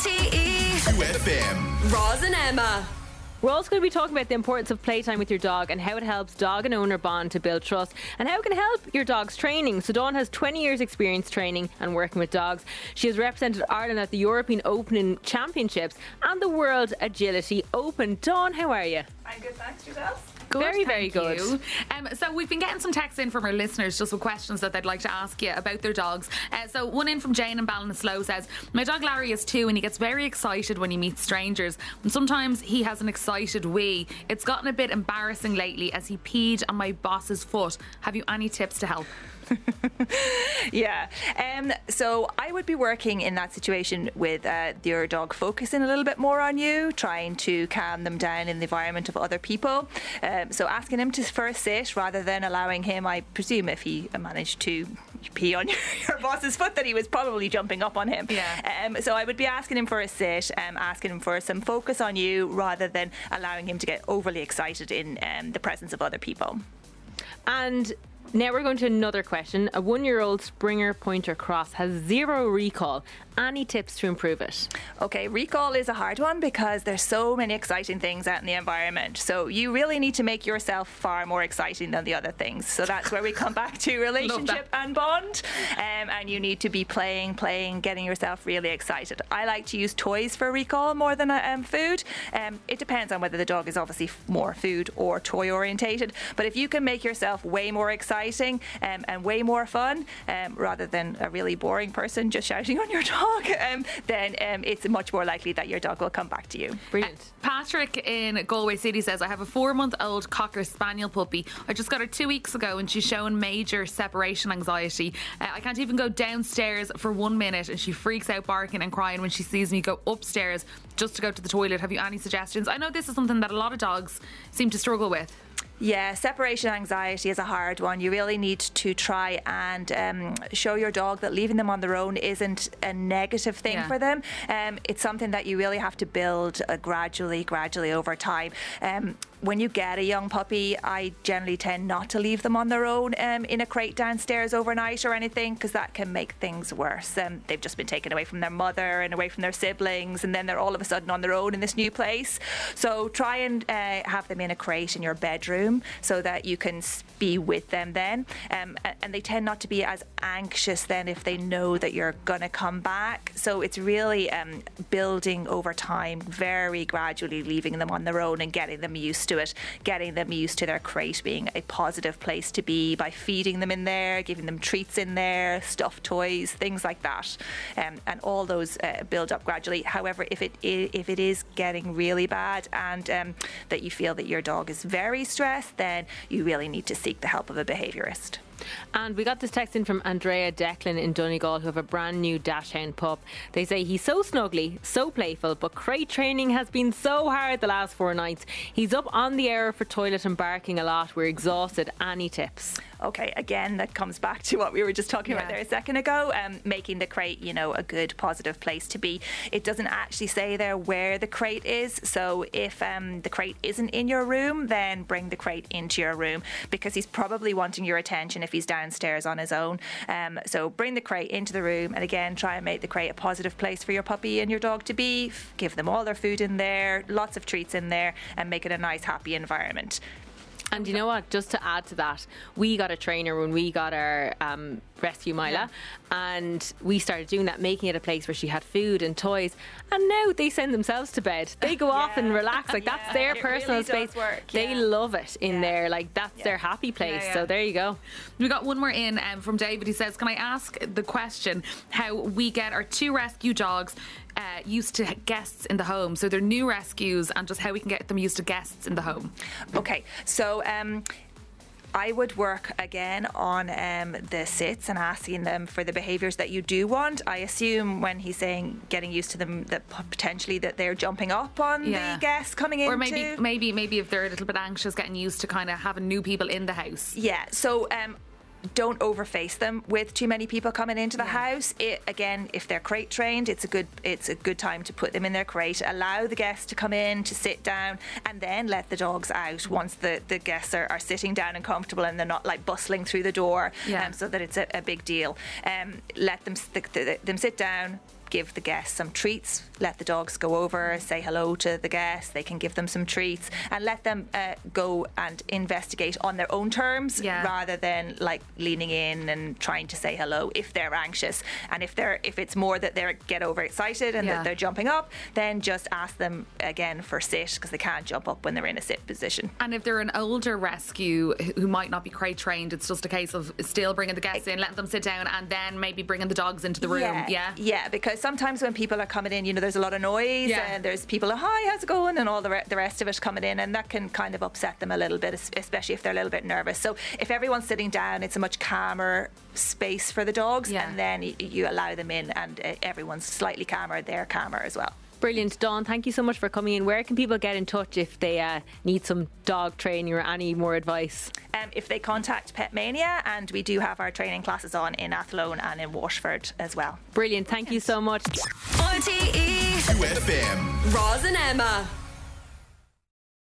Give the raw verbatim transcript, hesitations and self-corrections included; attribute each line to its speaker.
Speaker 1: T E.
Speaker 2: two F M.
Speaker 1: Roz and Emma.
Speaker 3: We're also going to be talking about the importance of playtime with your dog and how it helps dog and owner bond to build trust and how it can help your dog's training. So Dawn has twenty years experience training and working with dogs. She has represented Ireland at the European Opening Championships and the World Agility Open. Dawn, how are you?
Speaker 4: I'm good, thanks. Yourself?
Speaker 3: Good, very, very
Speaker 4: thank
Speaker 3: good.
Speaker 4: You. Um, so we've been getting some texts in from our listeners just with questions that they'd like to ask you about their dogs. Uh, so one in from Jane in Ballinasloe says, my dog Larry is two and he gets very excited when he meets strangers. And sometimes he has an excited wee. It's gotten a bit embarrassing lately as he peed on my boss's foot. Have you any tips to help?
Speaker 5: Yeah, um, so I would be working in that situation with uh, your dog focusing a little bit more on you, trying to calm them down in the environment of other people. Um, so asking him to first sit rather than allowing him, I presume if he managed to pee on your, your boss's foot, that he was probably jumping up on him.
Speaker 4: Yeah.
Speaker 5: Um, so I would be asking him for a sit, um, asking him for some focus on you rather than allowing him to get overly excited in um, the presence of other people.
Speaker 3: And now we're going to another question. A one-year-old Springer Pointer Cross has zero recall. Any tips to improve it?
Speaker 5: Okay, recall is a hard one because there's so many exciting things out in the environment. So you really need to make yourself far more exciting than the other things. So that's where we come back to relationship and bond. Um, and you need to be playing, playing, getting yourself really excited. I like to use toys for recall more than um, food. Um, it depends on whether the dog is obviously more food or toy orientated. But if you can make yourself way more exciting um, and way more fun, um, rather than a really boring person just shouting on your dog, Um, then um, it's much more likely that your dog will come back to you.
Speaker 3: Brilliant.
Speaker 4: Uh, Patrick in Galway City says, I have a four month old Cocker Spaniel puppy. I just got her two weeks ago and she's showing major separation anxiety. Uh, I can't even go downstairs for one minute and she freaks out barking and crying when she sees me go upstairs just to go to the toilet. Have you any suggestions? I know this is something that a lot of dogs seem to struggle with.
Speaker 5: Yeah, separation anxiety is a hard one. You really need to try and um, show your dog that leaving them on their own isn't a negative thing
Speaker 4: Yeah.
Speaker 5: for them. Um, it's something that you really have to build uh, gradually, gradually over time. Um, when you get a young puppy, I generally tend not to leave them on their own um, in a crate downstairs overnight or anything, because that can make things worse. Um, they've just been taken away from their mother and away from their siblings, and then they're all of a sudden on their own in this new place. So try and uh, have them in a crate in your bedroom so that you can be with them then. Um, and they tend not to be as anxious then if they know that you're going to come back. So it's really um, building over time, very gradually leaving them on their own and getting them used to it, getting them used to their crate being a positive place to be by feeding them in there, giving them treats in there, stuffed toys, things like that. Um, and all those uh, build up gradually. However, if it is, if it is getting really bad and um, that you feel that your dog is very stressed, then you really need to seek the help of a behaviourist.
Speaker 3: And we got this text in from Andrea Declan in Donegal, who have a brand new Dachshund pup. They say he's so snuggly, so playful, but crate training has been so hard the last four nights. He's up on the hour for toilet and barking a lot. We're exhausted. Any tips?
Speaker 5: Okay, again, that comes back to what we were just talking
Speaker 4: Yeah.
Speaker 5: about there a second ago, um, making the crate, you know, a good, positive place to be. It doesn't actually say there where the crate is, so if um, the crate isn't in your room, then bring the crate into your room, because he's probably wanting your attention if he's downstairs on his own. Um, so bring the crate into the room, and again, try and make the crate a positive place for your puppy and your dog to be. Give them all their food in there, lots of treats in there, and make it a nice, happy environment.
Speaker 3: And you know what? Just to add to that, we got a trainer when we got our um, rescue Mila,
Speaker 4: Yeah.
Speaker 3: and we started doing that, making it a place where she had food and toys. And now they send themselves to bed. They go off and relax. Like, that's
Speaker 5: Yeah,
Speaker 3: their
Speaker 5: it
Speaker 3: personal
Speaker 5: really does
Speaker 3: space.
Speaker 5: work,
Speaker 3: They
Speaker 5: yeah.
Speaker 3: love it in
Speaker 5: Yeah.
Speaker 3: there. Like, that's
Speaker 5: Yeah.
Speaker 3: their happy place.
Speaker 4: Yeah, yeah.
Speaker 3: So there you go.
Speaker 4: We got one more in um, from David. He says, can I ask the question how we get our two rescue dogs uh, used to guests in the home? So they're new rescues, and just how we can get them used to guests in the home.
Speaker 5: Okay, so um, I would work again on um, the sits and asking them for the behaviours that you do want. I assume when he's saying getting used to them, that potentially that they're jumping up on
Speaker 4: Yeah.
Speaker 5: the guests coming in.
Speaker 4: Or maybe, maybe, maybe if they're a little bit anxious, getting used to kind of having new people in the house.
Speaker 5: Yeah, so um, don't overface them with too many people coming into the house. It, again, if they're crate trained, it's a good it's a good time to put them in their crate. Allow the guests to come in, to sit down, and then let the dogs out once the, the guests are, are sitting down and comfortable, and they're not like bustling through the door.
Speaker 4: Yeah.
Speaker 5: Um, so that it's a, a big deal. Um, let them st- them sit down. give the guests some treats, let the dogs go over, say hello to the guests, they can give them some treats, and let them uh, go and investigate on their own terms,
Speaker 4: yeah.
Speaker 5: rather than like leaning in and trying to say hello if they're anxious. And if they're if it's more that they get overexcited and
Speaker 4: yeah.
Speaker 5: that they're jumping up, then just ask them again for sit, because they can't jump up when they're in a sit position.
Speaker 4: And if they're an older rescue who might not be crate trained, it's just a case of still bringing the guests in, letting them sit down, and then maybe bringing the dogs into the room.
Speaker 5: Yeah,
Speaker 4: yeah,
Speaker 5: yeah. Because sometimes when people are coming in, you know, there's a lot of noise,
Speaker 4: yeah.
Speaker 5: and there's people, hi, how's it going, and all the re- the rest of it coming in, and that can kind of upset them a little bit, especially if they're a little bit nervous. So if everyone's sitting down, it's a much calmer space for the dogs,
Speaker 4: yeah.
Speaker 5: and then y- you allow them in, and uh, everyone's slightly calmer, they're calmer as well.
Speaker 3: Brilliant. Dawn, thank you so much for coming in. Where can people get in touch if they uh, need some dog training or any more advice?
Speaker 5: Um, if they contact Pet Mania, and we do have our training classes on in Athlone and in Washford as well.
Speaker 3: Brilliant. Thank you so much.
Speaker 1: R T E
Speaker 2: two F M.
Speaker 1: Roz and Emma.